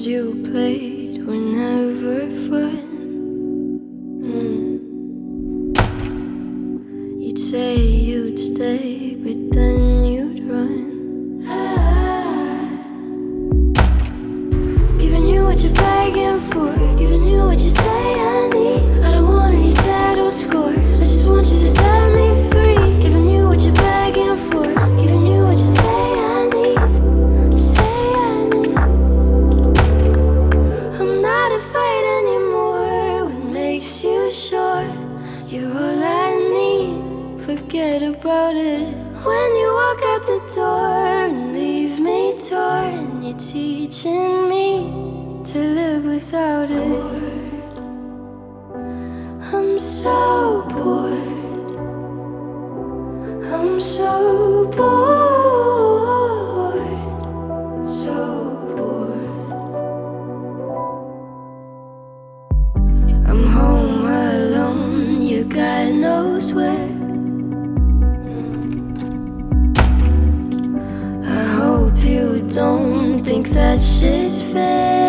you played were never fun. You'd say you'd stay, but then you'd run. Giving you what you're begging for, giving you what you say I need. I don't want any settled scores, I just want you to set me free. Giving you what you're begging for, giving you what you say I need. Say I need. I'm not afraid anymore. What makes you sure you're all I need? Forget about it. When you walk out the door and leave me torn, you're teaching me to live without it. I'm so bored. I'm so bored. So bored. I'm home alone, you God knows where. I hope you don't think that shit's fair.